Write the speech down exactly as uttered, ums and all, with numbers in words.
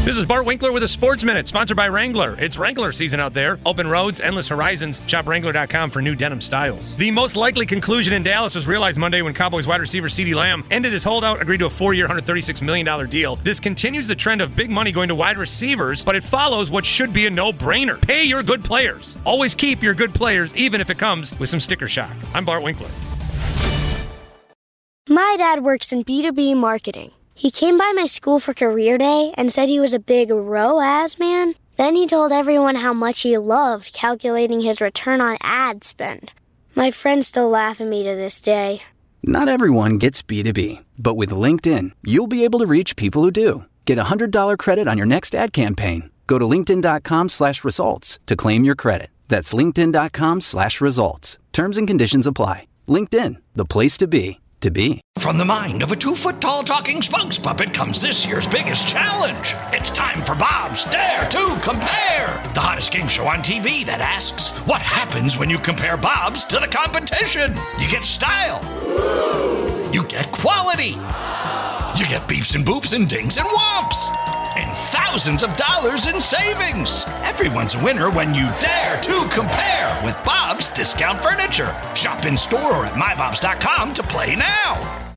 This is Bart Winkler with a Sports Minute, sponsored by Wrangler. It's Wrangler season out there. Open roads, endless horizons. Shop Wrangler dot com for new denim styles. The most likely conclusion in Dallas was realized Monday when Cowboys wide receiver CeeDee Lamb ended his holdout, agreed to a four-year, one hundred thirty-six million dollars deal. This continues the trend of big money going to wide receivers, but it follows what should be a no-brainer. Pay your good players. Always keep your good players, even if it comes with some sticker shock. I'm Bart Winkler. My dad works in B two B marketing. He came by my school for career day and said he was a big R O A S man. Then he told everyone how much he loved calculating his return on ad spend. My friends still laugh at me to this day. Not everyone gets B two B, but with LinkedIn, you'll be able to reach people who do. Get a one hundred dollars credit on your next ad campaign. Go to linkedin.com slash results to claim your credit. That's linkedin.com slash results. Terms and conditions apply. LinkedIn, the place to be. To be. From the mind of a two-foot-tall talking spokes puppet comes this year's biggest challenge. It's time for Bob's Dare to Compare, the hottest game show on T V that asks, what happens when you compare Bob's to the competition? You get style. You get quality. You get beeps and boops and dings and whomps. And thousands of dollars in savings. Everyone's a winner when you dare to compare with Bob's Discount Furniture. Shop in store or at my bobs dot com to play now.